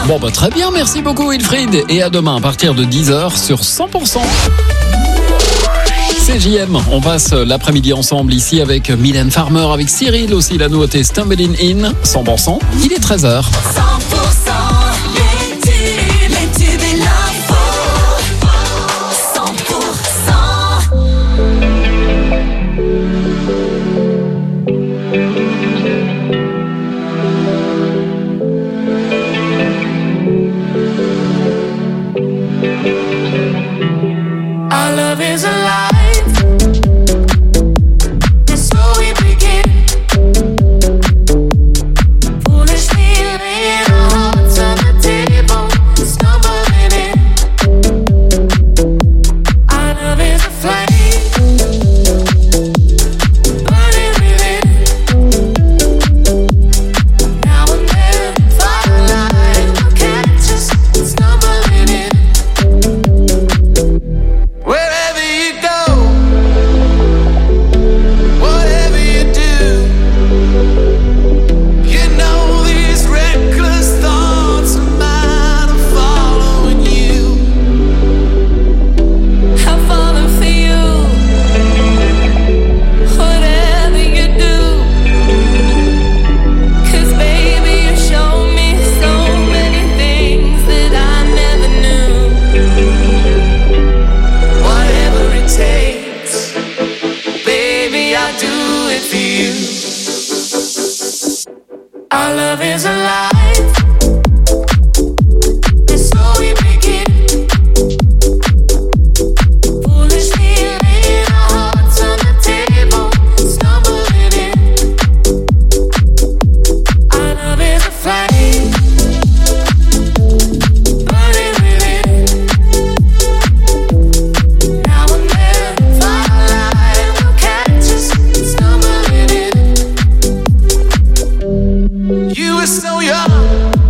Bon bah très bien, merci beaucoup Wilfried. Et à demain à partir de 10h sur 100%. C'est JM, on passe l'après-midi ensemble ici avec Mylène Farmer, avec Cyril aussi, la nouveauté Stumbling In, 100%, il est 13h. 100% les tubes et l'info. 100%. Our love is alive. Our love is alive. You were so young.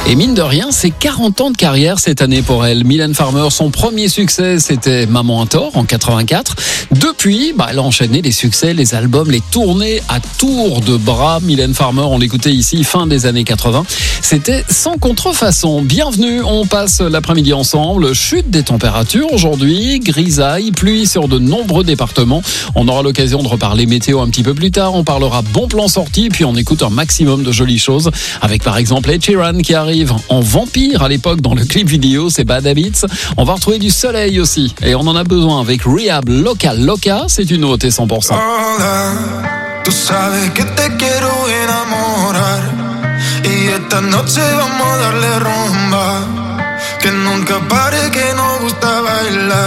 Et mine de rien, c'est 40 ans de carrière cette année pour elle. Mylène Farmer, son premier succès, c'était Maman a tort en 84. Depuis, elle a enchaîné les succès, les albums, les tournées à tour de bras. Mylène Farmer, on l'écoutait ici, fin des années 80. C'était sans contrefaçon. Bienvenue, on passe l'après-midi ensemble. Chute des températures aujourd'hui, grisaille, pluie sur de nombreux départements. On aura l'occasion de reparler météo un petit peu plus tard. On parlera bon plan sorti, puis on écoute un maximum de jolies choses. Avec par exemple Ed Sheeran qui arrive en vampire à l'époque dans le clip vidéo, c'est Bad Habits. On va retrouver du soleil aussi et on en a besoin avec Rehab Loca, c'est une nouveauté 100%. Hola, tú sabes que te quiero enamorar y esta noche vamos a darle rumba, que nunca pare, que nos gusta bailar.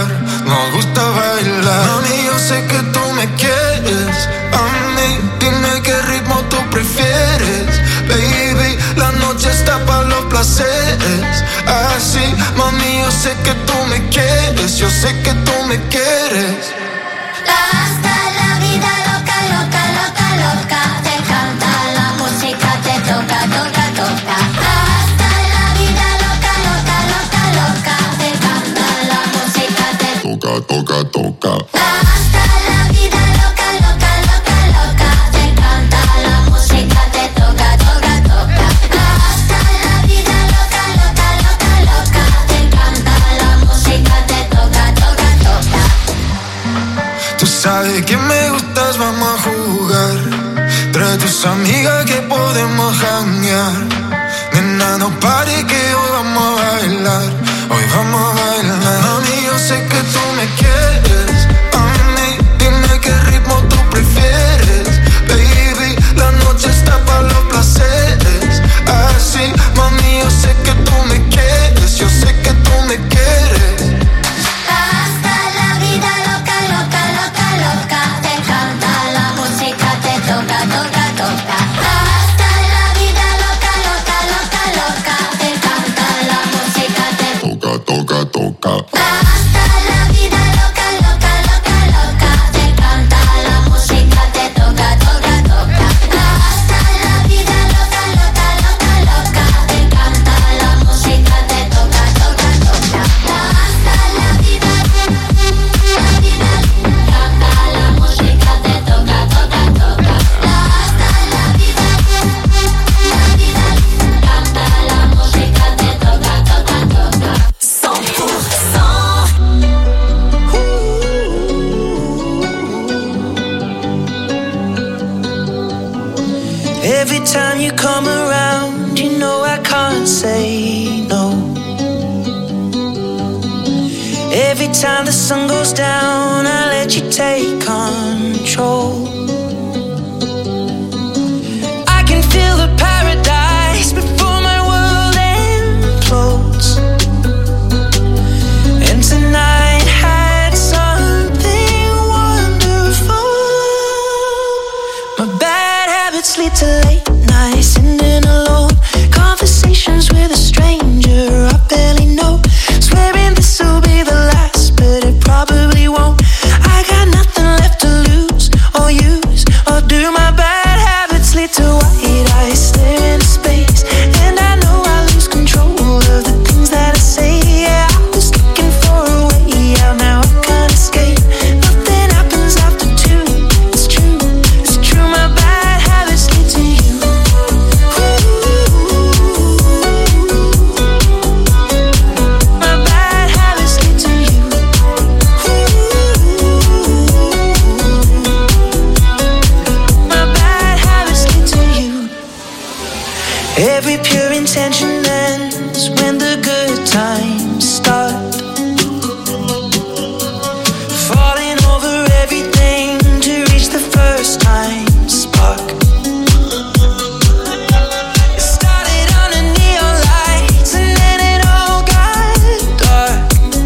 Mami, yo sé que tú me quieres, a mí dime qué ritmo tú prefieres, baby, la noche está para los placeres, así, mami, yo sé que tú me quieres, yo sé que tú me quieres. Hasta la vida loca, loca, loca, loca, te canta la música, te toca, toca, toca. Hasta la vida loca, loca, loca, loca, te canta la música, te toca, toca, toca. Hasta la vida loca, loca, loca, loca, te canta la música, te toca, toca, toca. Hasta la vida loca, loca, loca, loca, te canta la música, te toca, toca, toca. Tú sabes que me gustas, vamos a jugar. Trae tus amigas que podemos janguear. Nena, no pare que hoy vamos a bailar. Hoy vamos a bailar. Mami, yo sé que tú me quieres. A mí, dime qué ritmo tú prefieres. Baby, la noche está para los placeres. Así, mami, yo sé que tú me quieres. Yo sé que tú me quieres. Hasta la vida loca, loca, loca, loca, te canta la música, te toca, toca, toca. Hasta la vida loca, loca, loca, loca, te canta la música, te toca, toca, toca. Hasta la vida loca, loca, loca, loca, te canta la música, te toca, toca, toca. Hasta la vida loca, loca, loca, loca, te canta la música, te toca, toca, toca. Hasta la vida, canta la música, te toca, toca, toca. Hasta la vida, canta la música, te toca, toca, toca. 100%. Every time you come around, you know I can't say no. Every time the sun goes down, I let you take control. I can feel the paradise before my world implodes. And tonight had something wonderful. My bad habits lead to late nights, sitting alone. Conversations with a stranger I barely know. Swearing this will be the last, but it probably won't. I got nothing left to lose or use or do. My bad habits lead to white eyes stare into space, and I know I lose control of the things that I say. Yeah, I was looking for a way out, now I can't escape. Nothing happens after two. It's true, it's true. My bad habits lead to you. My bad habits lead to you. My bad habits lead to you. Every pure intention ends when the good times start. Falling over everything to reach the first time spark. It started under neon lights and then it all got dark.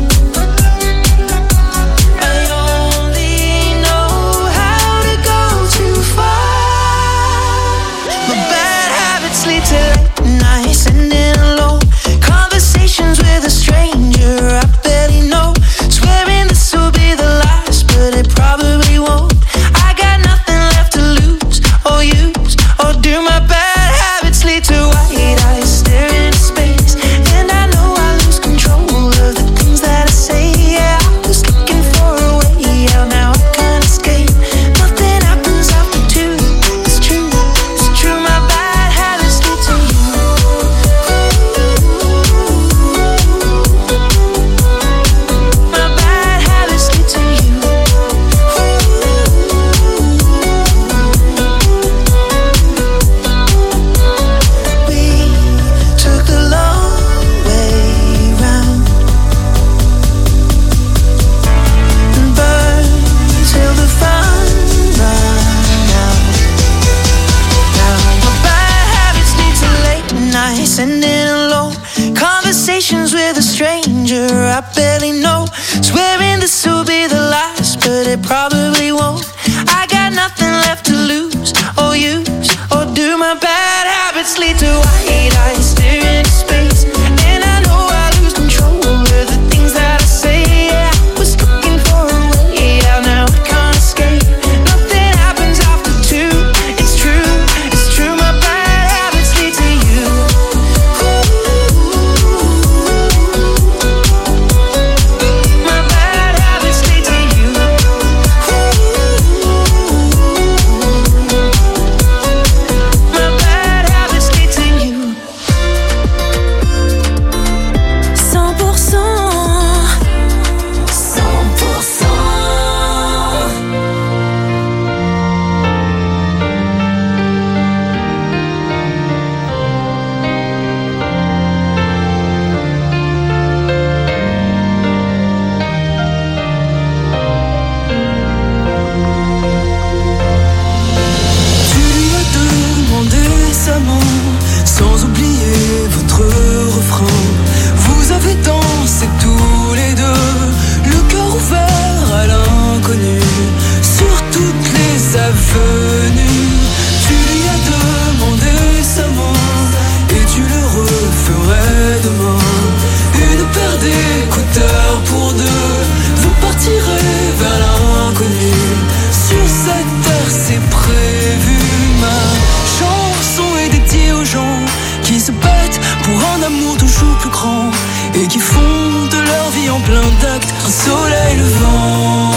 I only know how to go too far. My bad habits lead to late nights, ending alone. Conversations with a stranger danger, I barely know. Swearing this will be the last, but it probably won't. I got nothing left to lose or use or do. My bad habits lead to white eyes staring into space, and I know I lose control over the things that I say. Yeah, I was looking for a way out, now I can't escape. Nothing happens after two. It's true. My bad habits lead to you. My bad habits lead to you. My bad habits lead to you. 100%. 100%. Tu lui as demandé sa main, sans oublier votre refrain. Vous avez dansé tous les deux, le cœur ouvert à l'inconnu, sur toutes les avenues. Tu lui as demandé sa main, et tu le referais demain. Une paire d'écouteurs pour deux, vous partirez vers l'inconnu. Sur cette terre c'est prévu. Ma chanson est dédiée aux gens qui se battent pour un amour toujours plus grand et qui font de leur vie en plein d'actes un soleil levant.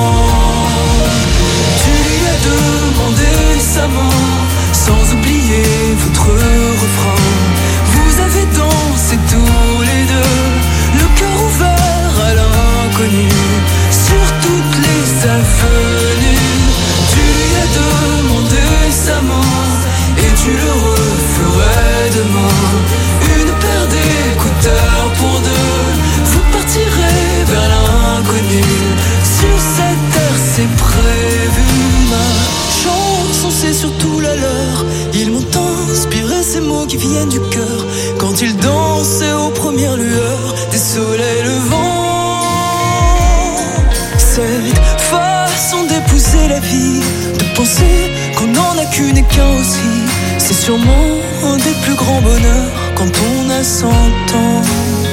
Tu lui as demandé sa main, sans oublier votre refrain. Vous avez dansé tous les deux, le cœur ouvert à l'inconnu, sur toutes les avenues. Tu lui as demandé sa main, et tu le referais demain. Une paire d'écouteurs pour deux, vous partirez vers l'inconnu. Sur cette terre c'est prévu. Ma chanson c'est surtout la leur. Ils m'ont inspiré ces mots qui viennent du cœur, quand ils dansaient aux premières lueurs des soleils levants. Cette façon d'épouser la vie, de penser qu'on n'en a qu'une et qu'un aussi, c'est sûrement un des plus grands bonheurs quand on a 100 ans.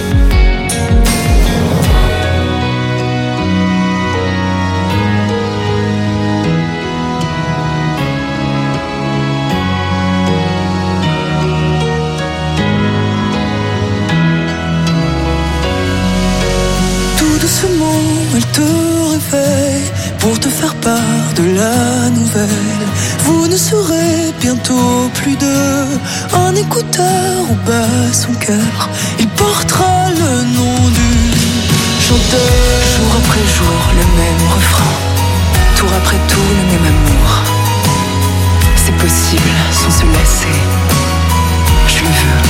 Tout doucement, elle te réveille pour te faire part de la nouvelle. Vous ne serez bientôt plus deux, un écouteur au bas son cœur. Il portera le nom du chanteur. Jour après jour, le même refrain, tour après tour, le même amour. C'est possible sans se lasser, je le veux,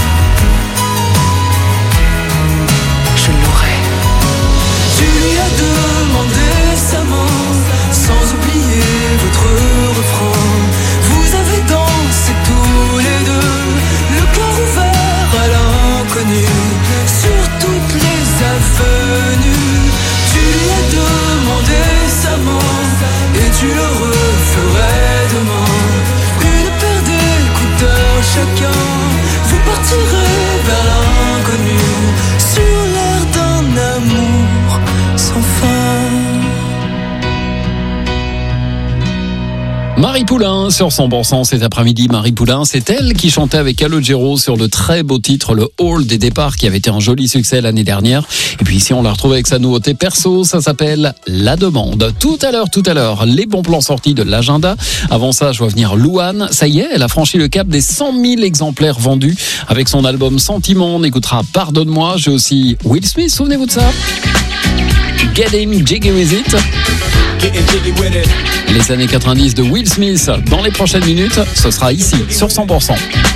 je l'aurai. Tu lui as demandé sa main, sans oublier votre refrain. Vous avez dansé tous les deux, le cœur ouvert à l'inconnu, sur toutes les avenues. Tu lui as demandé sa main, et tu le referais demain. Une paire d'écouteurs chacun, vous partirez vers l'inconnu, sur l'air d'un amour sans fin. Marie Poulain sur 100% cet après-midi. Marie Poulain, c'est elle qui chantait avec Calogero sur le très beau titre Le Hall des départs, qui avait été un joli succès l'année dernière. Et puis ici on l'a retrouvée avec sa nouveauté perso, ça s'appelle La Demande. Tout à l'heure, les bons plans sortis de l'agenda. Avant ça, je vois venir Louane. Ça y est, elle a franchi le cap des 100 000 exemplaires vendus avec son album Sentiment. On écoutera Pardonne-moi. J'ai aussi Will Smith, souvenez-vous de ça? Getting Jiggy With It. Les années 90 de Will Smith dans les prochaines minutes, ce sera ici sur 100%.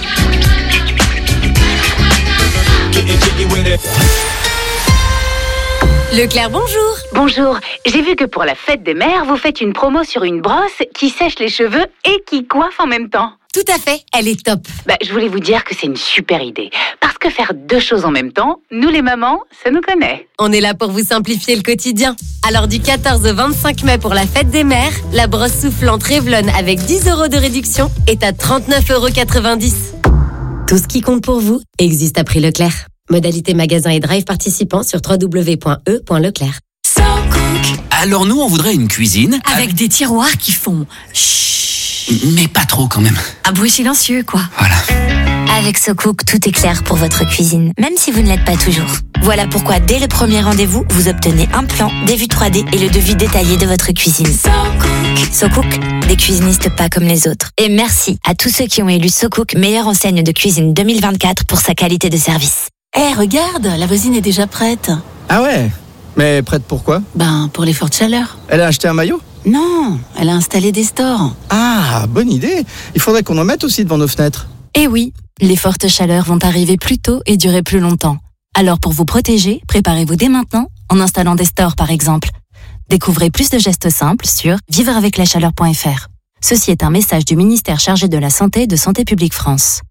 Leclerc, bonjour. Bonjour, j'ai vu que pour la fête des mères, vous faites une promo sur une brosse qui sèche les cheveux et qui coiffe en même temps. tout à fait, elle est top. Je voulais vous dire que c'est une super idée. Parce que faire deux choses en même temps, nous les mamans, ça nous connaît. On est là pour vous simplifier le quotidien. Alors du 14 au 25 mai pour la fête des mères, la brosse soufflante Revlon avec 10 € de réduction est à 39,90 €. Tout ce qui compte pour vous existe à prix Leclerc. Modalité magasin et drive participants sur www.e.leclerc. Alors nous, on voudrait une cuisine Avec des tiroirs qui font chut. Mais pas trop quand même. Un bruit silencieux, quoi. Voilà. Avec SoCook, tout est clair pour votre cuisine, même si vous ne l'êtes pas toujours. Voilà pourquoi, dès le premier rendez-vous, vous obtenez un plan, des vues 3D et le devis détaillé de votre cuisine. SoCook, des cuisinistes pas comme les autres. Et merci à tous ceux qui ont élu SoCook meilleure enseigne de cuisine 2024 pour sa qualité de service. Regarde, la voisine est déjà prête. Ah ouais? Mais prête pourquoi? Pour les fortes chaleurs. Elle a acheté un maillot? Non, elle a installé des stores. Ah, bonne idée. Il faudrait qu'on en mette aussi devant nos fenêtres. Eh oui, les fortes chaleurs vont arriver plus tôt et durer plus longtemps. Alors pour vous protéger, préparez-vous dès maintenant en installant des stores par exemple. Découvrez plus de gestes simples sur vivreaveclachaleur.fr. Ceci est un message du ministère chargé de la Santé et de Santé publique France.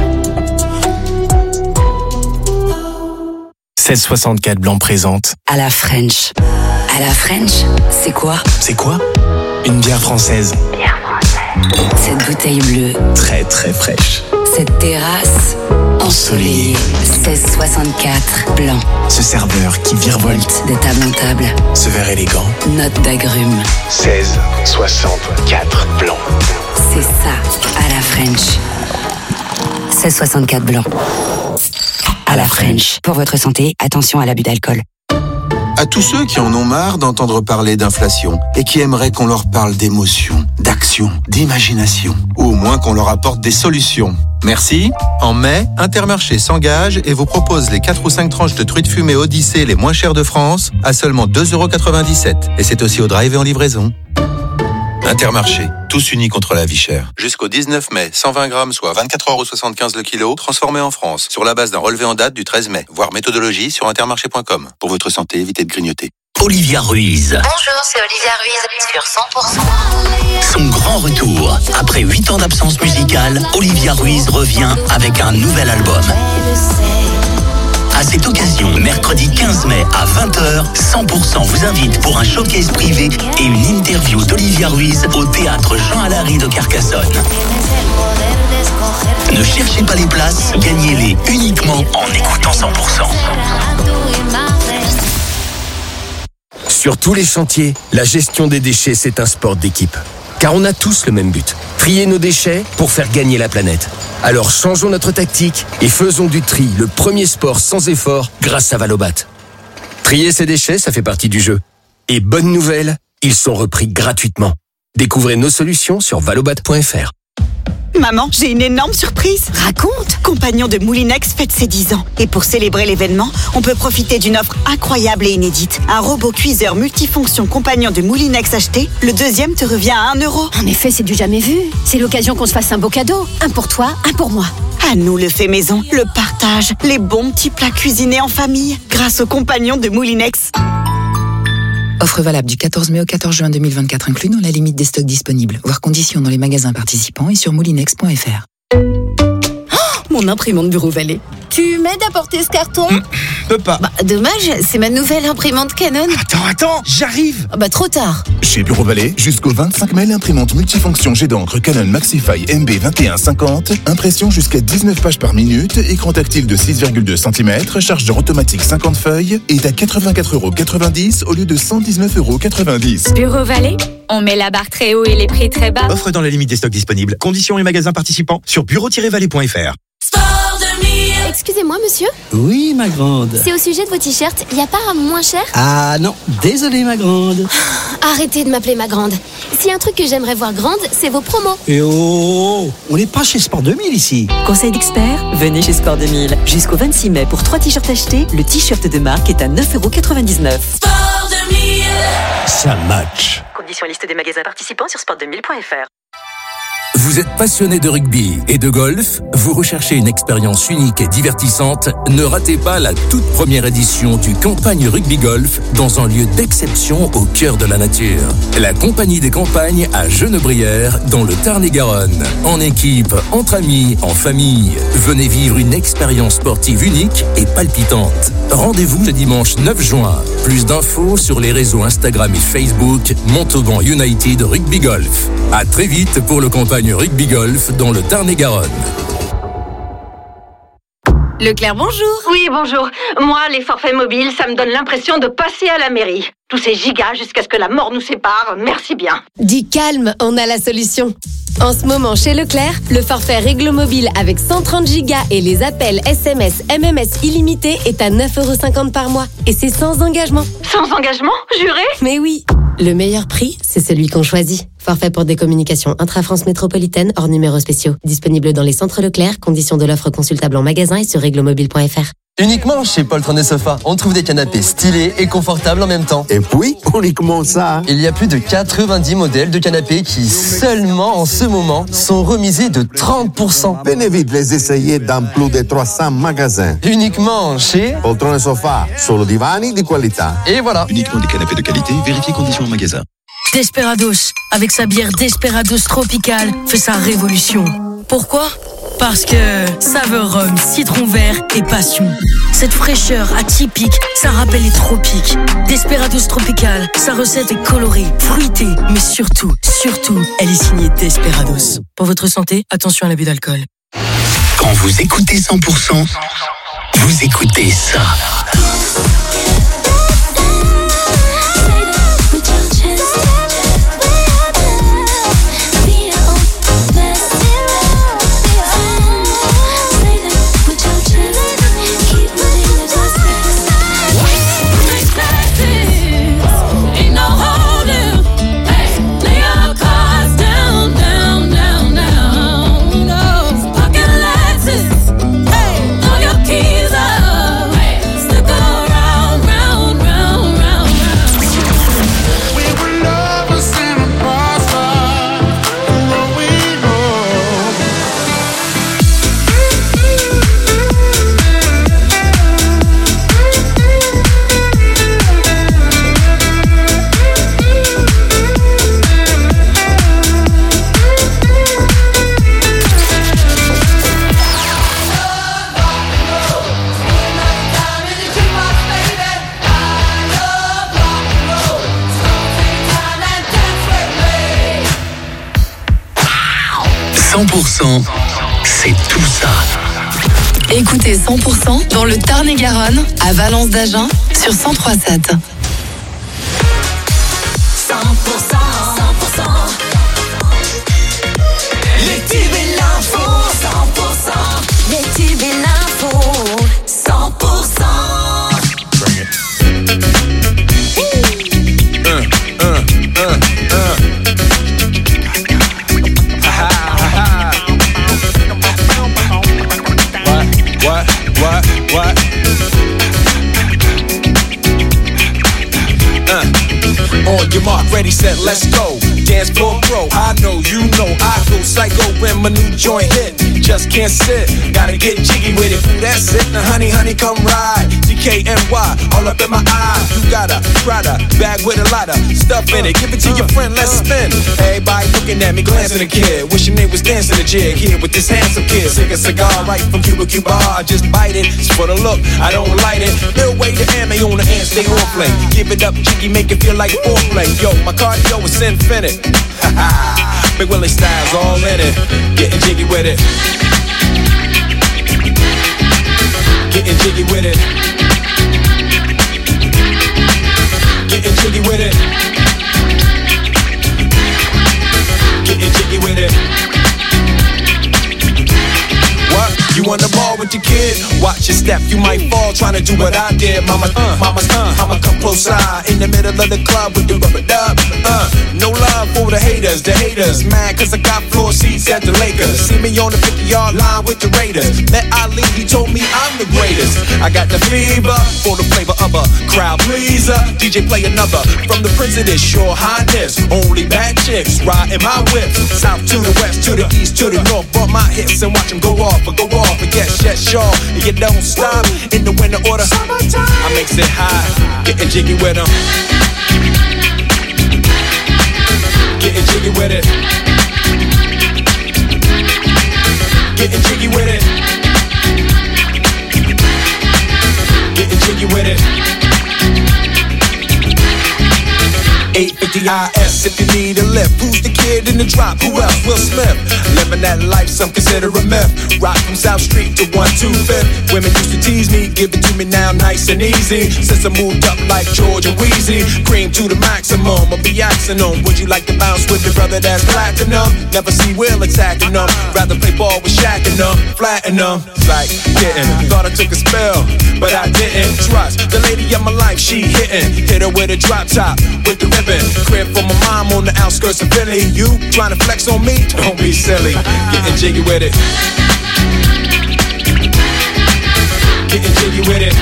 1664 Blanc présente À la French. À la French, c'est quoi? C'est quoi? Une bière française. Cette bouteille bleue. Très très fraîche. Cette terrasse ensoleillée. 1664 Blanc. Ce serveur qui virevolte De table en table. ce verre élégant. Note d'agrumes. 1664 Blanc. C'est ça, à la French. 1664 Blanc. À la French. Pour votre santé, attention à l'abus d'alcool. À tous ceux qui en ont marre d'entendre parler d'inflation et qui aimeraient qu'on leur parle d'émotion, d'action, d'imagination, ou au moins qu'on leur apporte des solutions. Merci. En mai, Intermarché s'engage et vous propose les 4 ou 5 tranches de truites fumées Odyssée les moins chères de France à seulement 2,97 €. Et c'est aussi au drive et en livraison. Intermarché, tous unis contre la vie chère. Jusqu'au 19 mai, 120 grammes, soit 24,75 € le kilo, transformés en France, sur la base d'un relevé en date du 13 mai. Voir méthodologie sur intermarché.com. Pour votre santé, évitez de grignoter. Olivia Ruiz. Bonjour, c'est Olivia Ruiz sur 100%. Son grand retour. Après 8 ans d'absence musicale, Olivia Ruiz revient avec un nouvel album. À cette occasion, mercredi 15 mai à 20h, 100% vous invite pour un showcase privé et une interview d'Olivia Ruiz au théâtre Jean Alary de Carcassonne. Ne cherchez pas les places, gagnez-les uniquement en écoutant 100%. Sur tous les chantiers, la gestion des déchets, c'est un sport d'équipe. Car on a tous le même but, trier nos déchets pour faire gagner la planète. Alors changeons notre tactique et faisons du tri le premier sport sans effort grâce à Valobat. Trier ses déchets, ça fait partie du jeu. Et bonne nouvelle, ils sont repris gratuitement. Découvrez nos solutions sur valobat.fr. Maman, j'ai une énorme surprise. Raconte. Compagnon de Moulinex fête ses 10 ans. Et pour célébrer l'événement, on peut profiter d'une offre incroyable et inédite. Un robot cuiseur multifonction Compagnon de Moulinex acheté, le deuxième te revient à 1 €. En effet, c'est du jamais vu. C'est l'occasion qu'on se fasse un beau cadeau. Un pour toi, un pour moi. À nous le fait maison, le partage, les bons petits plats cuisinés en famille, grâce au Compagnon de Moulinex. Offre valable du 14 mai au 14 juin 2024 inclus dans la limite des stocks disponibles. Voir conditions dans les magasins participants et sur moulinex.fr. Mon imprimante Bureau Vallée. Tu m'aides à porter ce carton? Peux pas. Dommage, c'est ma nouvelle imprimante Canon. Attends, j'arrive. Trop tard. Chez Bureau Vallée, jusqu'au 25 mai, l'imprimante multifonction jet d'encre Canon Maxify MB2150, impression jusqu'à 19 pages par minute, écran tactile de 6,2 cm, chargeur automatique 50 feuilles, est à 84,90 € au lieu de 119,90 €. Bureau Vallée, on met la barre très haut et les prix très bas. Offre dans la limite des stocks disponibles. Conditions et magasins participants sur bureau-vallée.fr. Excusez-moi, monsieur. Oui, ma grande. C'est au sujet de vos t-shirts. Y a pas un moins cher? Ah non, désolé, ma grande. Arrêtez de m'appeler ma grande. S'il y a un truc que j'aimerais voir grande, c'est vos promos. Et oh, on n'est pas chez Sport 2000 ici. Conseil d'experts, venez chez Sport 2000. Jusqu'au 26 mai, pour 3 t-shirts achetés, le t-shirt de marque est à 9,99 €. Sport 2000. Ça match. Conditions liste des magasins participants sur sport2000.fr. Vous êtes passionné de rugby et de golf? Vous recherchez une expérience unique et divertissante? Ne ratez pas la toute première édition du Campagne Rugby Golf dans un lieu d'exception au cœur de la nature. La Compagnie des Campagnes à Genebrières dans le Tarn-et-Garonne. En équipe, entre amis, en famille. Venez vivre une expérience sportive unique et palpitante. Rendez-vous le dimanche 9 juin. Plus d'infos sur les réseaux Instagram et Facebook Montauban United Rugby Golf. À très vite pour le Campagne Rugby Golf dans le Tarn-et-Garonne. Leclerc, bonjour. Oui, bonjour. Moi, les forfaits mobiles, ça me donne l'impression de passer à la mairie. Tous ces gigas jusqu'à ce que la mort nous sépare, merci bien. Dis calme, on a la solution. En ce moment, chez Leclerc, le forfait Réglo Mobile avec 130 gigas et les appels SMS, MMS illimités est à 9,50€ par mois. Et c'est sans engagement. Sans engagement, juré? Mais oui. Le meilleur prix, c'est celui qu'on choisit. Forfait pour des communications intra-France métropolitaine hors numéros spéciaux. Disponible dans les centres Leclerc. Conditions de l'offre consultable en magasin et sur reglomobile.fr. Uniquement chez Poltron et Sofa, on trouve des canapés stylés et confortables en même temps. Et puis, uniquement ça. Il y a plus de 90 modèles de canapés qui, seulement en ce moment, sont remisés de 30%. Venez vite les essayer dans plus de 300 magasins. Uniquement chez Poltron et Sofa, solo divani di qualità. Et voilà. Uniquement des canapés de qualité, vérifiez conditions en magasin. Desperados, avec sa bière Desperados Tropical, fait sa révolution. Pourquoi ? Parce que saveur rhum, citron vert et passion. Cette fraîcheur atypique, ça rappelle les tropiques. Desperados Tropical, sa recette est colorée, fruitée, mais surtout, elle est signée Desperados. Pour votre santé, attention à l'abus d'alcool. Quand vous écoutez 100%, vous écoutez ça. C'est tout ça. Écoutez 100% dans le Tarn-et-Garonne, à Valence d'Agen, sur 103.7. 100%, 100%. Les tubes et l'info, 100%. Les tubes et l'info, 100%. What? On your mark, ready, set, let's go. Dance floor pro, I know, you know, I go psycho when my new joint hit. Just can't sit, gotta get jiggy with it. Ooh, that's it, now honey, come ride. DKNY, all up in my eye. You got a Prada bag with a lot of stuff in it. Give it to your friend, let's spin. Everybody looking at me, glancing a kid. Wishing they was dancing a jig here with this handsome kid. Take a cigar right from Cuba Cuba. I just bite it, it's for the look, I don't light it. Bill way the ammo on the hand, stay on play. Give it up, jiggy, make it feel like foreplay. Yo, my cardio is infinite. Big Willie style's all in it. Getting jiggy with it. Getting jiggy with it. Getting jiggy with it. Getting jiggy with it. What? You on the ball with your kid? Watch your step, you might fall trying to do what I did. Mama, I'ma come close side in the middle of the club with the rubber dub. No love for the haters mad cause I got floor seats at the Lakers. See me on the 50-yard line with the Raiders. Met Ali, he told me I'm the greatest. I got the fever for the flavor of a crowd pleaser. DJ play another from the Prince of this Your Highness. Only bad chicks riding my whip. South to the west, to the east, to the north. Bump my hips and watch them go off. And yes, sure. And you don't stop in the winter order. I makes it high, getting jiggy with them. Getting jiggy with it. Getting jiggy with it. Getting jiggy with it. 850 IS if you need a lift. Who's the kid in the drop? Who else? Will Smith. Living that life, some consider a myth. Rock from South Street to 125th. Women used to tease me, give it to me now nice and easy. Since I moved up like George and Wheezy, cream to the maximum, I'll be axing them. Would you like to bounce with your brother that's platinum? Never see Will attacking them. Rather play ball with Shaq and them, flatten them. Like getting, thought I took a spell, but I didn't. Trust the lady of my life, she hitting. Hit her with a drop top, with the ribbon. Crib for my mom on the outskirts of Philly. You trying to flex on me? Don't be silly. Getting jiggy with it. Getting jiggy with it.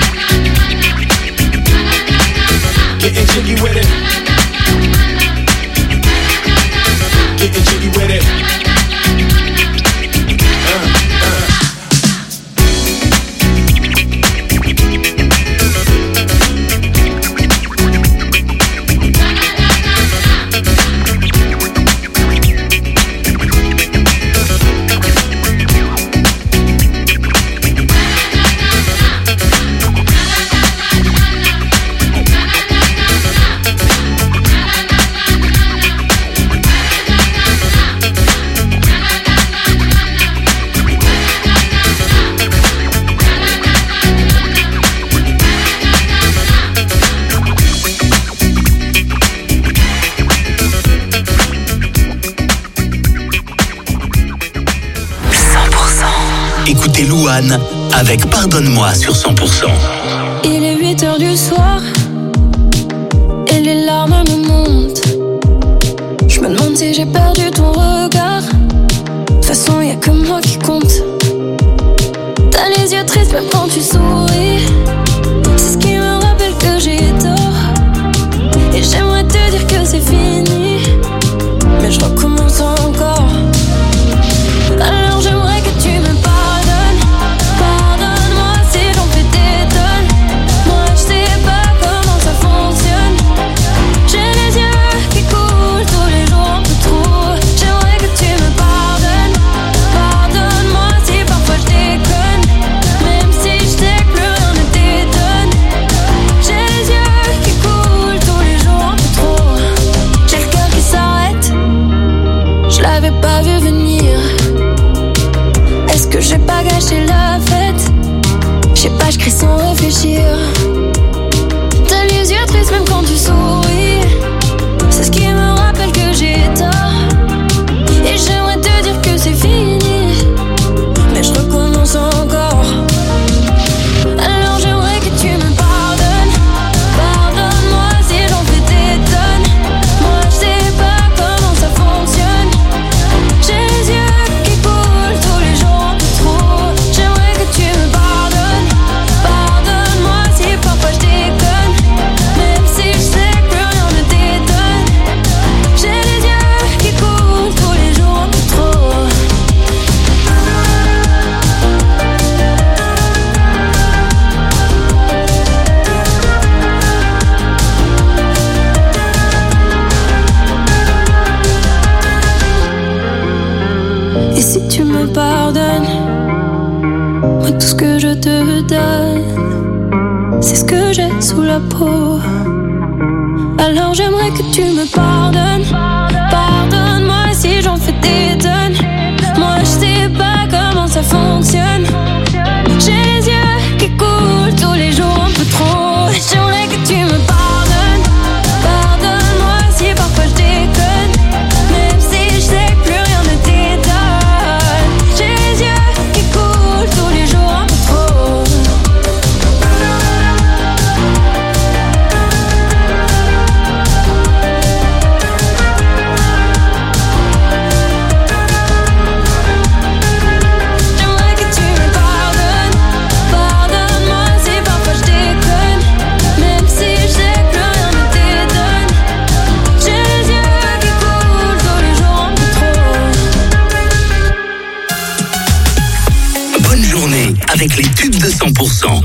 Getting jiggy with it. Getting jiggy with it. Écoutez Louane avec Pardonne-moi sur 100%. Il est 8h du soir et les larmes me montent. Je me demande si j'ai perdu ton regard. De toute façon, y'a que moi qui compte. T'as les yeux tristes même quand tu souris. C'est ce qui me rappelle que j'ai tort. Et j'aimerais te dire que c'est fini, mais je recommence encore. Alors j'aimerais que tu me pardonnes. Pardonne-moi si j'en fais des tonnes. Moi je sais pas comment ça fonctionne. J'ai les yeux qui coulent tous les jours un peu trop. J'aimerais que tu me pardonnes. Pardonne-moi si parfois je déconne, même si je sais que plus rien ne t'étonne. J'ai les yeux qui coulent tous les jours un peu trop. J'ai le cœur qui s'arrête, je l'avais pas vu venir. Est-ce que j'ai pas gâché la fête? Je sais pas, je crie sans réfléchir. T'as les yeux tristes même quand tu souris. C'est ce qui me rappelle que j'ai tort. Et j'aimerais te dire que c'est fini, mais je recommence encore. Alors j'aimerais que tu me pardonnes. Pardonne-moi si j'en fais des tonnes. Moi je sais pas comment ça fonctionne. J'ai les yeux qui coulent tous les jours un peu trop. J'aimerais que tu me pardonnes. Pardonne-moi si parfois je déconne, même si je sais que plus rien ne t'étonne. J'ai les yeux qui coulent tous les jours un peu trop. Et si tu me pardonnes, moi tout ce que je te donne, c'est ce que j'ai sous la peau. Alors j'aimerais que tu me pardonnes. Pardonne-moi si j'en fais des tonnes. Moi je sais pas comment ça fonctionne. J'ai les yeux qui coulent tous les jours un peu trop. J'aimerais que tu me pardonnes. Pardonne-moi si parfois je déconne, même si je sais que plus rien ne t'étonne. J'ai les yeux qui coulent temps.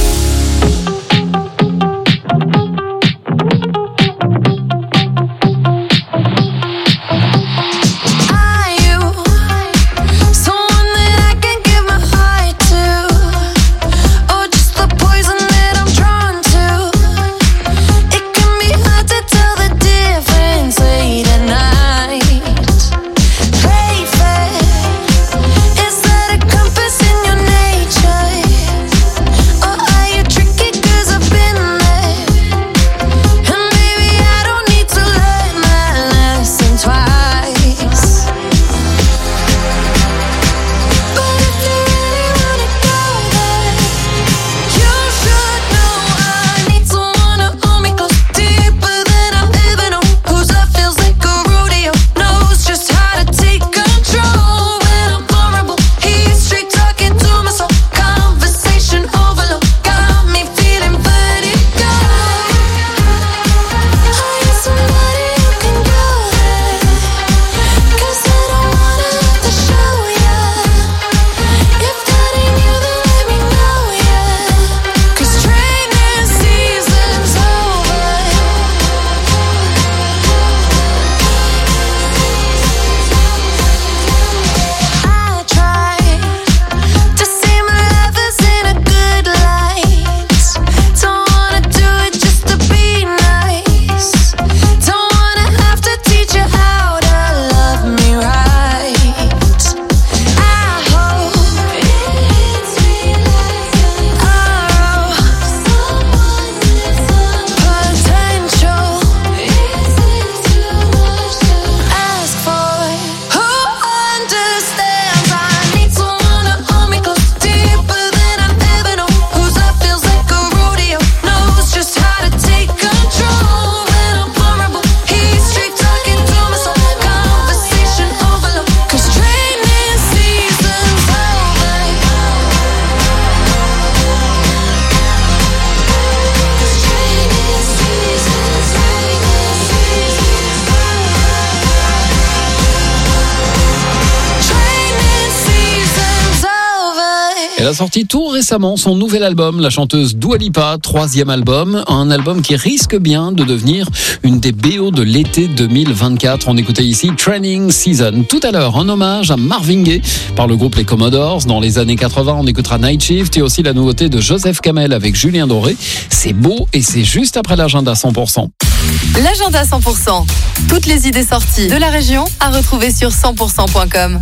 Elle a sorti tout récemment son nouvel album, la chanteuse Dua Lipa, 3e album, un album qui risque bien de devenir une des BO de l'été 2024. On écoutait ici Training Season. Tout à l'heure, un hommage à Marvin Gaye par le groupe Les Commodores. Dans les années 80, on écoutera Night Shift et aussi la nouveauté de Joseph Kamel avec Julien Doré. C'est beau et c'est juste après l'agenda 100%. L'agenda 100%. Toutes les idées sorties de la région à retrouver sur 100%.com.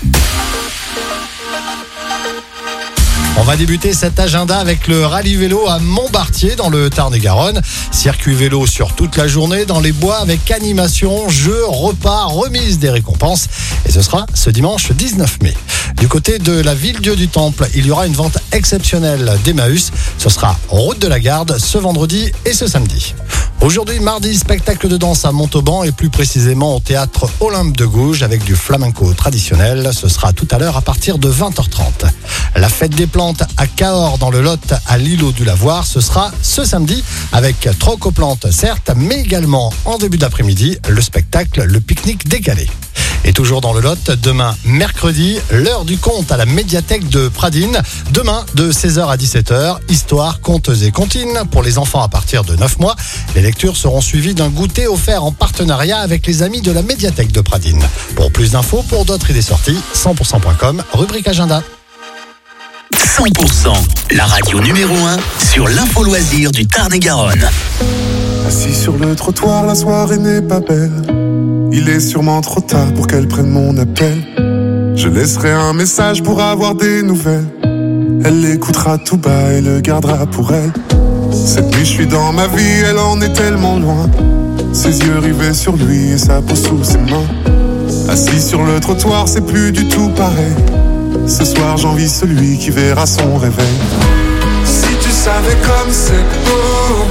On va débuter cet agenda avec le rallye vélo à Montbartier dans le Tarn-et-Garonne. Circuit vélo sur toute la journée dans les bois avec animation, jeux, repas, remise des récompenses. Et ce sera ce dimanche 19 mai. Du côté de la Ville-Dieu du Temple, il y aura une vente exceptionnelle d'Emmaüs. Ce sera route de la Garde ce vendredi et ce samedi. Aujourd'hui, mardi, spectacle de danse à Montauban et plus précisément au théâtre Olympe de Gouges avec du flamenco traditionnel. Ce sera tout à l'heure à partir de 20h30. La fête des plantes à Cahors dans le Lot à l'îlot du Lavoir, ce sera ce samedi avec troc aux plantes certes, mais également en début d'après-midi, le spectacle Le Pique-Nique décalé. Et toujours dans le Lot, demain mercredi, l'heure du conte à la médiathèque de Pradines. Demain de 16h à 17h, histoire, contes et comptines pour les enfants à partir de 9 mois. Les lectures seront suivies d'un goûter offert en partenariat avec les amis de la médiathèque de Pradines. Pour plus d'infos, pour d'autres idées sorties, 100%.com, rubrique agenda. 100%, la radio numéro 1 sur l'info loisir du Tarn-et-Garonne. Assis sur le trottoir, la soirée n'est pas belle. Il est sûrement trop tard pour qu'elle prenne mon appel. Je laisserai un message pour avoir des nouvelles. Elle l'écoutera tout bas et le gardera pour elle. Cette nuit je suis dans ma vie, elle en est tellement loin. Ses yeux rivés sur lui et sa peau sous ses mains. Assis sur le trottoir, c'est plus du tout pareil. Ce soir j'envie celui qui verra son réveil. Si tu savais comme c'est beau,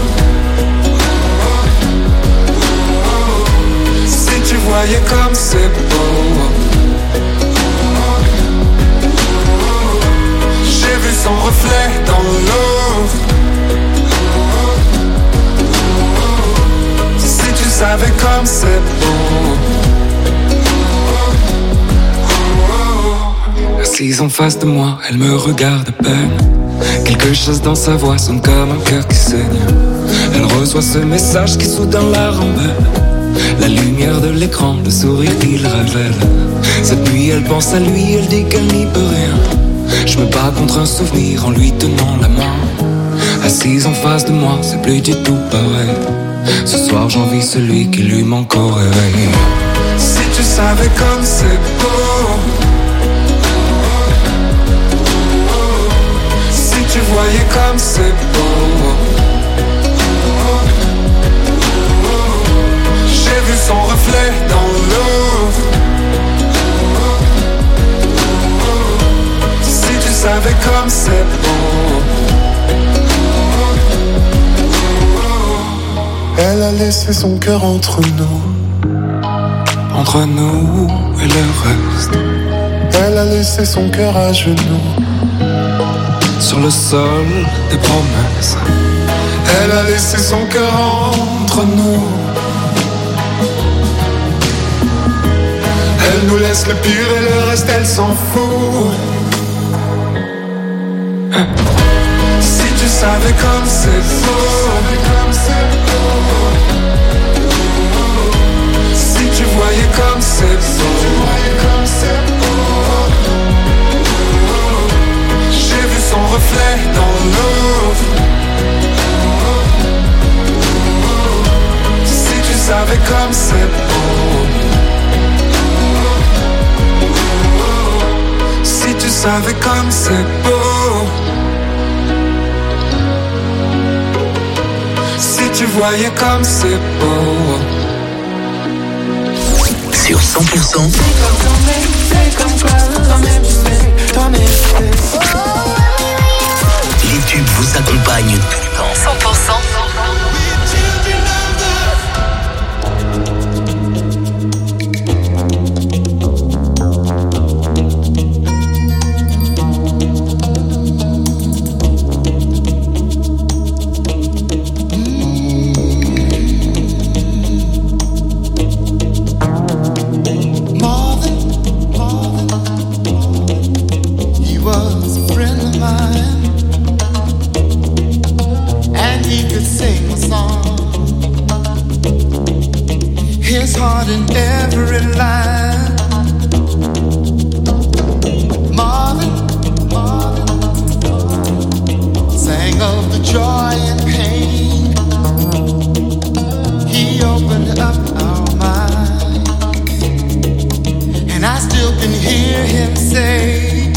si tu voyais comme c'est beau. J'ai vu son reflet dans l'eau. Si tu savais comme c'est beau. Assise en face de moi, elle me regarde à peine. Quelque chose dans sa voix sonne comme un cœur qui saigne. Elle reçoit ce message qui soudain la rend belle. La lumière de l'écran, le sourire qu'il révèle. Cette nuit elle pense à lui, elle dit qu'elle n'y peut rien. Je me bats contre un souvenir en lui tenant la main. Assise en face de moi, c'est plus du tout pareil. Ce soir j'envie celui qui lui manque au réveil. Si tu savais comme c'est beau, si tu voyais comme c'est beau. J'ai vu son reflet dans l'eau. Si tu savais comme c'est beau. Elle a laissé son cœur entre nous et le reste. Elle a laissé son cœur à genoux sur le sol des promesses. Elle a laissé son cœur entre nous. Elle nous laisse le pire et le reste elle s'en fout. Si tu savais comme c'est beau, si tu voyais comme c'est beau. J'ai vu son reflet dans l'eau. Si tu savais comme c'est beau. Si tu savais comme c'est beau. Si tu voyais comme c'est beau. Sur 100%. Les tubes vous accompagnent tout le temps. 100%. in every line. Marvin sang of the joy and pain. He opened up our mind, and I still can hear him say,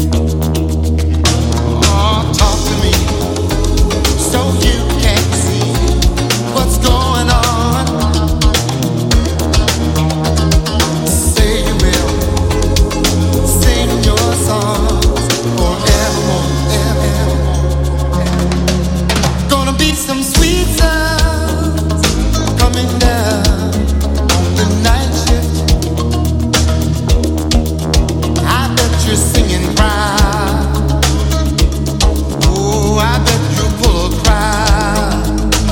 oh, talk to me so you can see what's going on. Say you will sing your songs forevermore, evermore. Gonna be some sweet sounds coming down on the night shift. I bet you're singing proud. Oh, I bet you'll pull a crowd.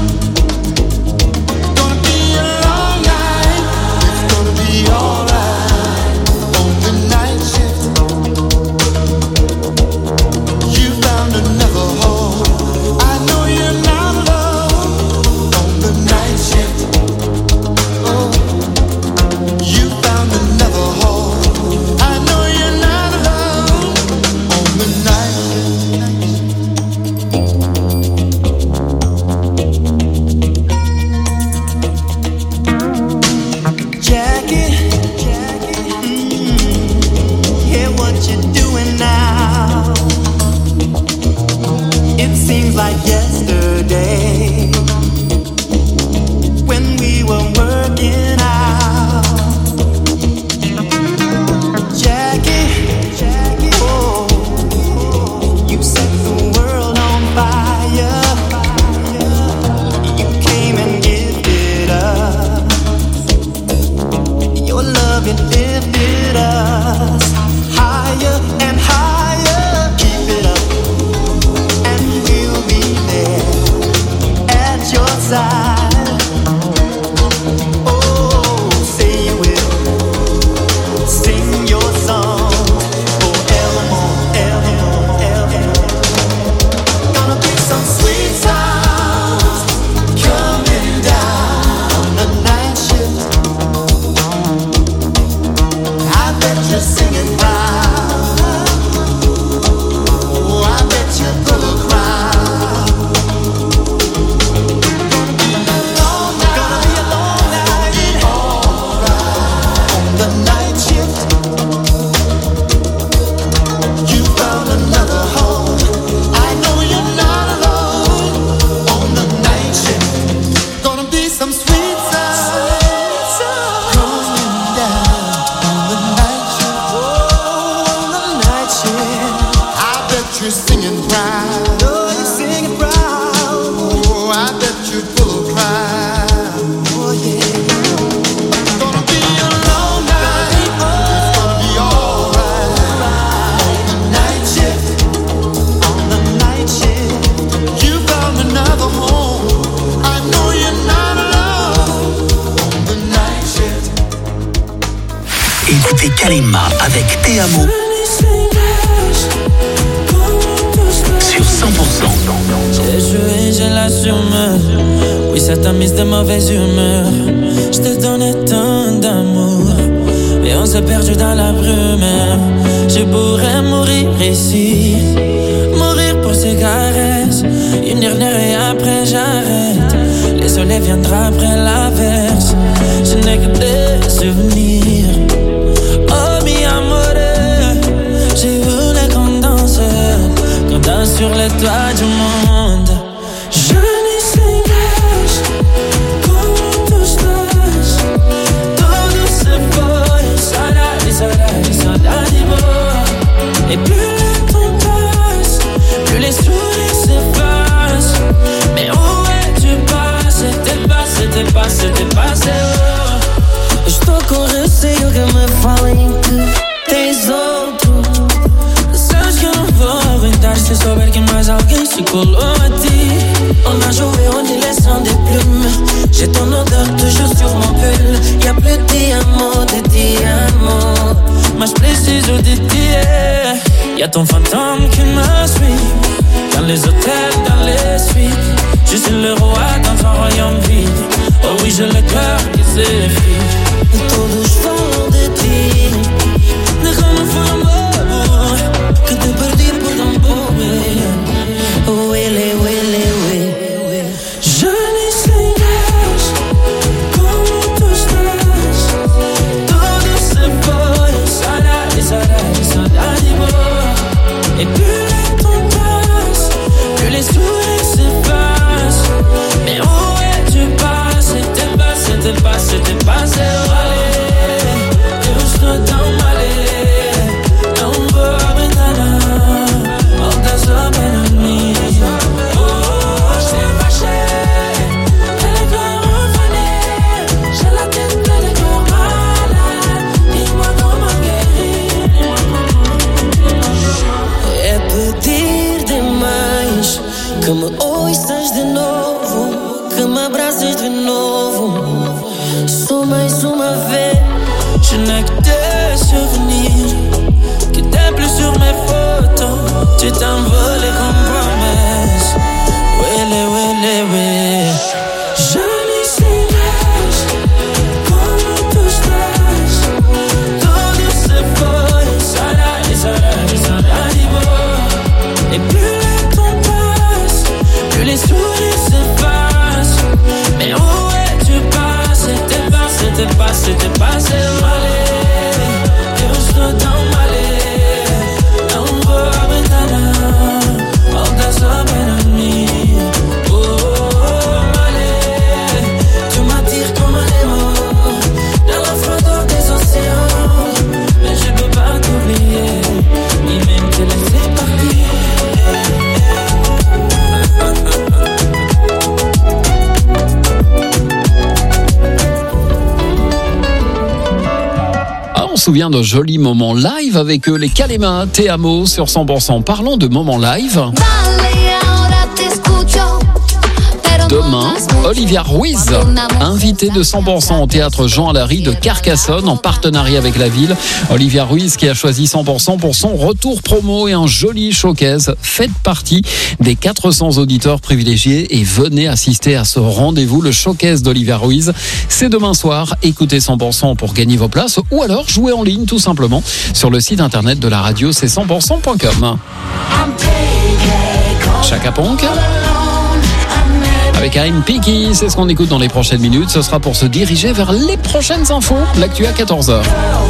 Gonna be a long night. It's gonna be alright on the night shift. You found another home. I know you're not alone on the night shift. Oh, you found another home. I know you're not alone on the night shift. Jackie, hear what you're doing now. It seems like yesterday when we were working out. Jackie, oh, you set the world on fire. You came and gifted us your love, it lifted us higher and higher. Keep it up, and we'll be there at your side. Écoutez Kalema avec Te Amo sur 100%. J'ai joué, j'ai l'assume. Oui, ça t'a mise de mauvaise humeur. Je te donnais tant d'amour et on s'est perdu dans la brume. Je pourrais mourir ici, mourir pour ces caresses. Une dernière et après j'arrête. Le soleil viendra après l'averse. Je n'ai que des souvenirs. Oh mi amore, j'ai voulu qu'on danse sur les toits du monde. Je n'y sais pas comment tout se passe. Tout se passe, et plus le temps passe, plus les sourires s'effacent. Mais où es-tu passé? C'était passé. Estou com receio que me falem que tens outro. Sabes que eu não vou aguentar se souber que mais alguém se colou a ti. On a joué, on y laissant des plumes. J'ai ton odeur toujours sur mon pull. Y'a plus de diamants, mas preciso de ti. Y'a ton fantôme qui me suit dans les hôtels, dans les suites. Je suis le roi dans un royaume vide. Oh oui, j'ai le cœur qui s'effrite. Todos falam de ti. Déjame foi amor que te perdi por tan poco. Huele. Je n'y sais pas comment tu estás. Todo se foi, saudade boa. Et plus le temps passe, plus les sourires s'effacent. Mais où es-tu passé? C'était passé. Eu estou tão mal, não vou aguentar nada. Volta só para mim. Oh, je t'ai fâché. Elle est comme revenue. J'ai la tête pleine de corps malades. Dis-moi comment guérir. É pedir demais que me ouças de novo, que me abraces de novo. Só mais uma vez. Je n'ai que des souvenirs qui t'aiment plus sur mes photos. Tu t'envoles comme promesse. Oui. Je n'y sais pas comment tu estás. Todo se foi, saudade boa. Et plus le temps passe, plus les sourires s'effacent. Mais où es-tu passé? C'était passé mal. Eu estou tão mal, não vou aguentar nada. Volta só para mim. Oh, mal. Tu m'attires comme un aimant dans la froideur des océans. Mais je peux pas t'oublier, ni même te laisser partir. On se souvient de jolis moments live avec les Kalema, Te Amo sur 100%. Parlons de moments live. Demain, Olivia Ruiz, invitée de 100% au théâtre Jean Alary de Carcassonne en partenariat avec la ville. Olivia Ruiz qui a choisi 100% pour son retour promo et un joli showcase. Faites partie des 400 auditeurs privilégiés et venez assister à ce rendez-vous, le showcase d'Olivia Ruiz. C'est demain soir. Écoutez 100% pour gagner vos places ou alors jouez en ligne tout simplement sur le site internet de la radio, c'est 100%.com. Chaka Ponk avec I'm Picky, c'est ce qu'on écoute dans les prochaines minutes. Ce sera pour se diriger vers les prochaines infos. L'actu à 14h.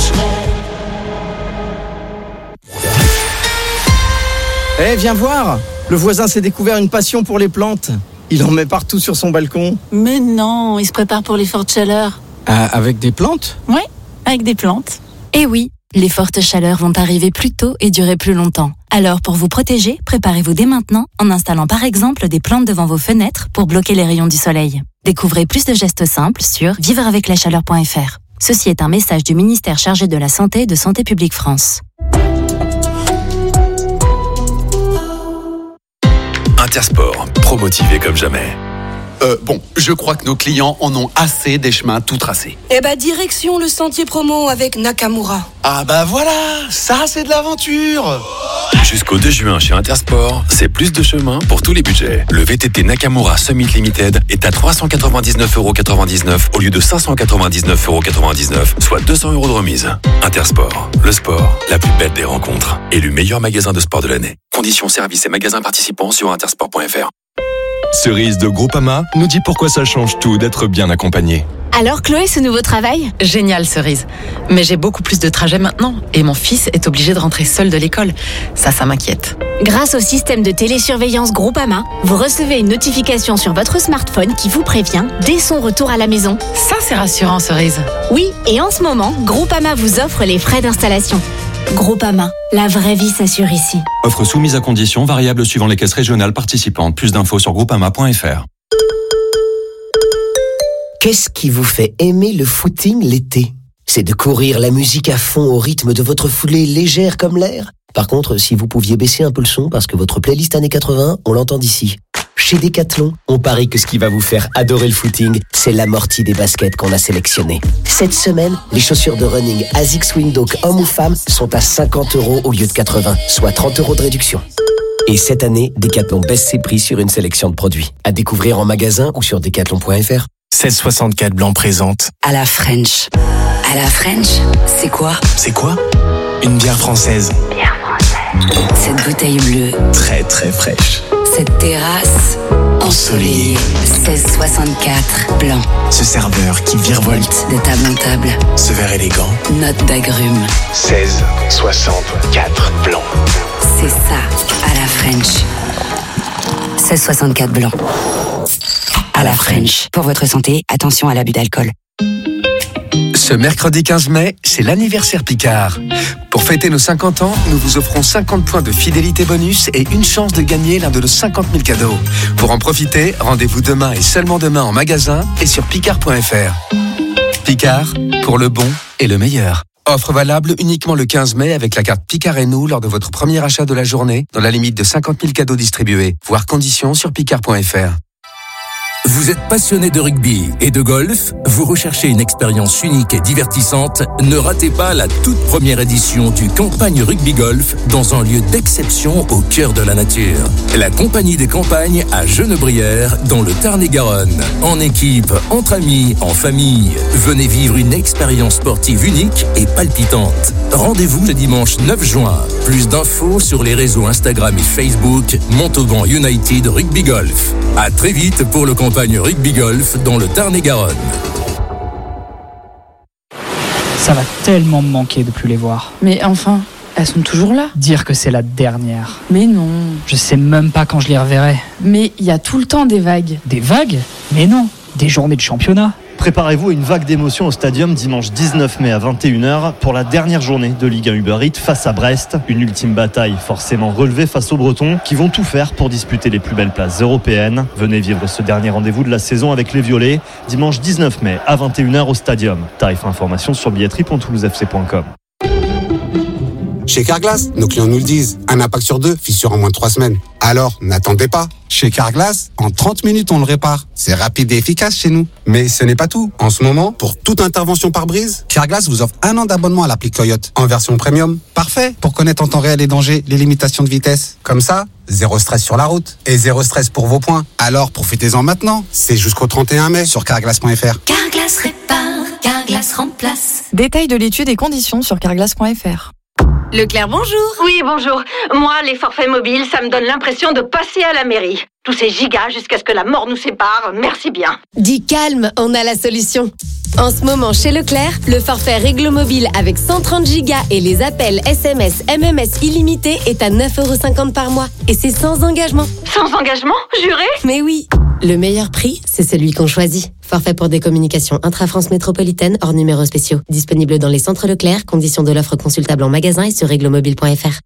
Viens voir. Le voisin s'est découvert une passion pour les plantes. Il en met partout sur son balcon. Mais non, il se prépare pour les fortes chaleurs. Avec des plantes ? Oui, avec des plantes. Eh oui, les fortes chaleurs vont arriver plus tôt et durer plus longtemps. Alors, pour vous protéger, préparez-vous dès maintenant en installant par exemple des plantes devant vos fenêtres pour bloquer les rayons du soleil. Découvrez plus de gestes simples sur vivreaveclachaleur.fr. Ceci est un message du ministère chargé de la Santé et de Santé publique France. Intersport, promotivé comme jamais. Bon, je crois que nos clients en ont assez des chemins tout tracés. Eh bah, direction le sentier promo avec Nakamura. Ah bah voilà, ça c'est de l'aventure. Jusqu'au 2 juin chez Intersport, c'est plus de chemin pour tous les budgets. Le VTT Nakamura Summit Limited est à 399,99€ au lieu de 599,99€, soit 200€ de remise. Intersport, le sport, la plus belle des rencontres. Élu meilleur magasin de sport de l'année. Conditions, services et magasins participants sur intersport.fr. Cerise de Groupama nous dit pourquoi ça change tout d'être bien accompagné. Alors Chloé, ce nouveau travail ? Génial Cerise. Mais j'ai beaucoup plus de trajets maintenant et mon fils est obligé de rentrer seul de l'école. Ça m'inquiète. Grâce au système de télésurveillance Groupama, vous recevez une notification sur votre smartphone qui vous prévient dès son retour à la maison. Ça c'est rassurant Cerise. Oui, et en ce moment, Groupama vous offre les frais d'installation. Groupama, la vraie vie s'assure ici. Offre soumise à conditions, variable suivant les caisses régionales participantes. Plus d'infos sur groupama.fr. Qu'est-ce qui vous fait aimer le footing l'été ? C'est de courir la musique à fond au rythme de votre foulée légère comme l'air ? Par contre, si vous pouviez baisser un peu le son parce que votre playlist années 80, on l'entend d'ici. Chez Decathlon, on parie que ce qui va vous faire adorer le footing, c'est l'amorti des baskets qu'on a sélectionnées. Cette semaine, les chaussures de running ASICS Windhoek hommes ou femmes sont à 50€ au lieu de 80, soit 30€ de réduction. Et cette année, Decathlon baisse ses prix sur une sélection de produits. À découvrir en magasin ou sur decathlon.fr. 1664 Blanc présente À la French. À la French, c'est quoi ? C'est quoi ? Une bière française. Bière française. Cette bouteille bleue. Très très fraîche. Cette terrasse ensoleillée. 1664 Blanc. Ce serveur qui virevolte de table en table. Ce verre élégant. Note d'agrumes. 1664 Blanc. C'est ça, à la French. 1664 Blanc. À la French. Pour votre santé, attention à l'abus d'alcool. Ce mercredi 15 mai, c'est l'anniversaire Picard. Pour fêter nos 50 ans, nous vous offrons 50 points de fidélité bonus et une chance de gagner l'un de nos 50 000 cadeaux. Pour en profiter, rendez-vous demain et seulement demain en magasin et sur picard.fr. Picard, pour le bon et le meilleur. Offre valable uniquement le 15 mai avec la carte Picard et nous lors de votre premier achat de la journée, dans la limite de 50 000 cadeaux distribués. Voir conditions sur picard.fr. Vous êtes passionné de rugby et de golf, vous recherchez une expérience unique et divertissante, ne ratez pas la toute première édition du Campagne Rugby Golf dans un lieu d'exception au cœur de la nature. La Compagnie des Campagnes à Genebrières dans le Tarn-et-Garonne. En équipe, entre amis, en famille, venez vivre une expérience sportive unique et palpitante. Rendez-vous le dimanche 9 juin. Plus d'infos sur les réseaux Instagram et Facebook Montauban United Rugby Golf. À très vite pour le Campagne Rugby Golf dans le Tarn-et-Garonne. Ça va tellement me manquer de plus les voir. Mais enfin, elles sont toujours là. Dire que c'est la dernière. Mais non. Je sais même pas quand je les reverrai. Mais il y a tout le temps des vagues. Des vagues ? Mais non, des journées de championnat. Préparez-vous à une vague d'émotion au Stadium dimanche 19 mai à 21h pour la dernière journée de Ligue 1 Uber Eats face à Brest. Une ultime bataille forcément relevée face aux Bretons qui vont tout faire pour disputer les plus belles places européennes. Venez vivre ce dernier rendez-vous de la saison avec les Violets dimanche 19 mai à 21h au Stadium. Tarif information sur billetterie.toulousefc.com. Chez Carglass, nos clients nous le disent. Un impact sur deux, fissure en moins de 3 semaines. Alors, n'attendez pas. Chez Carglass, en 30 minutes, on le répare. C'est rapide et efficace chez nous. Mais ce n'est pas tout. En ce moment, pour toute intervention par brise, Carglass vous offre 1 an d'abonnement à l'appli Coyote en version premium. Parfait pour connaître en temps réel les dangers, les limitations de vitesse. Comme ça, zéro stress sur la route et zéro stress pour vos points. Alors, profitez-en maintenant. C'est jusqu'au 31 mai sur carglass.fr. Carglass répare, Carglass remplace. Détails de l'étude et conditions sur carglass.fr. Leclerc, bonjour. Oui, bonjour. Moi, les forfaits mobiles, ça me donne l'impression de passer à la mairie. Tous ces gigas jusqu'à ce que la mort nous sépare, merci bien. Dis calme, on a la solution. En ce moment, chez Leclerc, le forfait Réglo Mobile avec 130 gigas et les appels SMS, MMS illimités est à 9,50€ par mois. Et c'est sans engagement. Sans engagement, juré ? Mais oui. Le meilleur prix, c'est celui qu'on choisit. Forfait pour des communications intra-France métropolitaine hors numéros spéciaux. Disponible dans les centres Leclerc. Conditions de l'offre consultable en magasin et sur réglomobile.fr.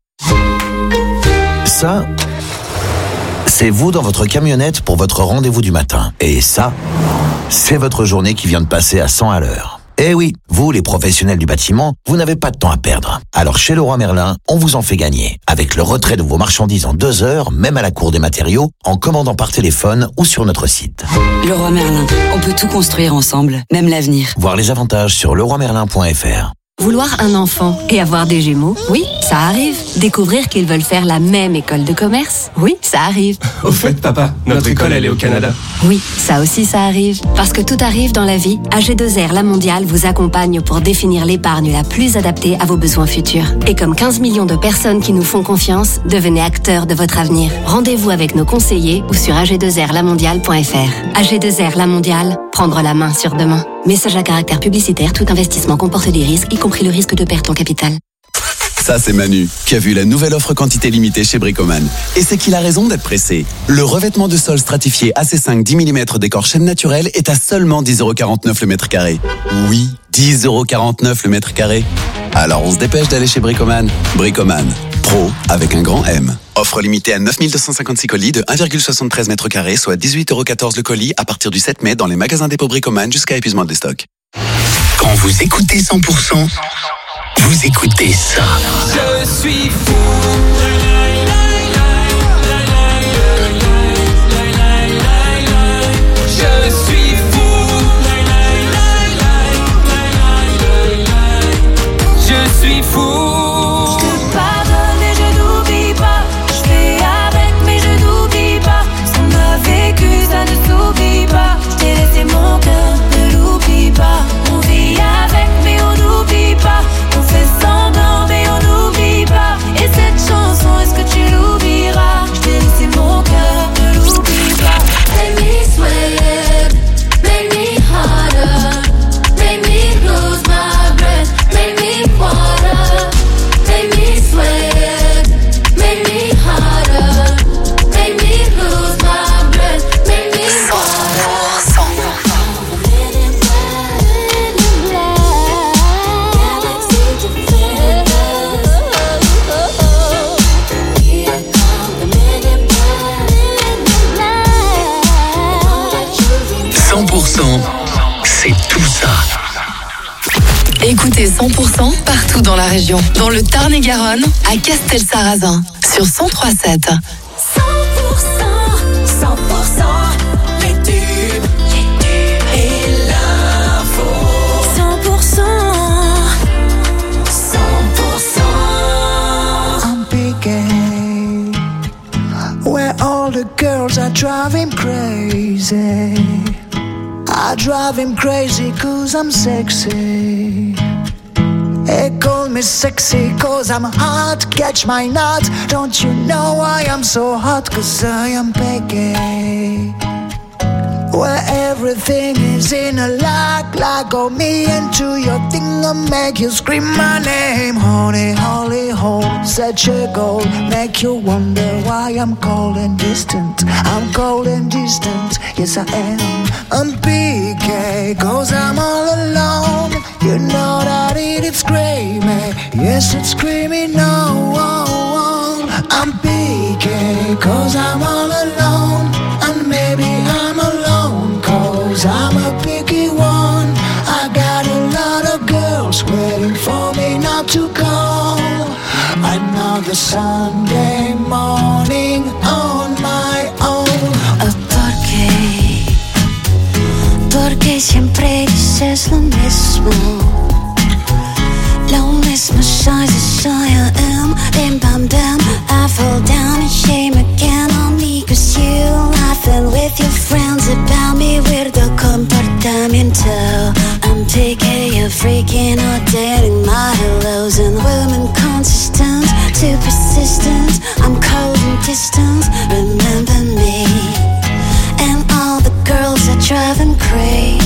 Ça, c'est vous dans votre camionnette pour votre rendez-vous du matin. Et ça, c'est votre journée qui vient de passer à 100 à l'heure. Eh oui, vous, les professionnels du bâtiment, vous n'avez pas de temps à perdre. Alors chez Leroy Merlin, on vous en fait gagner. Avec le retrait de vos marchandises en 2 heures, même à la cour des matériaux, en commandant par téléphone ou sur notre site. Leroy Merlin, on peut tout construire ensemble, même l'avenir. Voir les avantages sur leroymerlin.fr. Vouloir un enfant et avoir des jumeaux, oui, ça arrive. Découvrir qu'ils veulent faire la même école de commerce, oui, ça arrive. Au fait, papa, notre école, elle est au Canada. Oui, ça aussi, ça arrive. Parce que tout arrive dans la vie, AG2R La Mondiale vous accompagne pour définir l'épargne la plus adaptée à vos besoins futurs. Et comme 15 millions de personnes qui nous font confiance, devenez acteurs de votre avenir. Rendez-vous avec nos conseillers ou sur ag2rlamondiale.fr. AG2R La Mondiale, prendre la main sur demain. Message à caractère publicitaire, tout investissement comporte des risques, y compris le risque de perte en capital. Ça, c'est Manu, qui a vu la nouvelle offre quantité limitée chez Bricoman. Et c'est qu'il a raison d'être pressé. Le revêtement de sol stratifié AC5 10 mm décor chêne naturel est à seulement 10,49€ le mètre carré. Oui, 10,49€ le mètre carré. Alors on se dépêche d'aller chez Bricoman. Bricoman, pro avec un grand M. Offre limitée à 9256 colis de 1,73 mètres carrés, soit 18,14€ le colis à partir du 7 mai dans les magasins dépôt Bricoman jusqu'à épuisement des stocks. Quand vous écoutez 100%, vous écoutez ça. Je suis fou. Je suis fou. Je suis fou. Je pardonne et je n'oublie pas. Je fais avec mais je n'oublie pas. Ce qu'on a vécu, ça ne s'oublie pas. Je t'ai laissé mon cœur, ne l'oublie pas. On vit avec mais on n'oublie pas. On fait semblant mais on n'oublie pas. Et cette chanson, est-ce que tu l'oublieras? Je t'ai laissé mon cœur, ne l'oublie pas. Make me sweat, make me harder, make me lose my breath, make me water, make me sweat, make me harder, make me lose my breath, make me water. 100%, c'est tout ça. Écoutez 100% partout dans la région. Dans le Tarn-et-Garonne, à Castelsarrasin, sur 103.7. 100%, 100%, les tubes et l'info. 100%, 100%. I'm picking where all the girls are driving crazy. I drive him crazy cause I'm sexy. They call me sexy cause I'm hot. Catch my nut. Don't you know I am so hot? Cause I am Peggy. Where everything is in a like go me into your thing and make you scream my name. Honey, holy hole, such a goal. Make you wonder why I'm cold and distant. I'm cold and distant, yes I am. I'm PK, cause I'm all alone. You know that it's screaming, yes it's screaming no. I'm PK, cause I'm all alone. And maybe I'm alone, cause I'm a picky one. I got a lot of girls waiting for me not to call. Another Sunday morning on my own. Porque siempre dices lo mismo. Lo mismo soy, I am. Bim bam bam, I fall down and shame again on me. Cause you laughing with your friends about me. Weirdo comportamiento. I'm taking you freaking out, dating my hellos. And women consistent, too persistent. I'm cold and distant, remember me. And all the girls are driving crazy.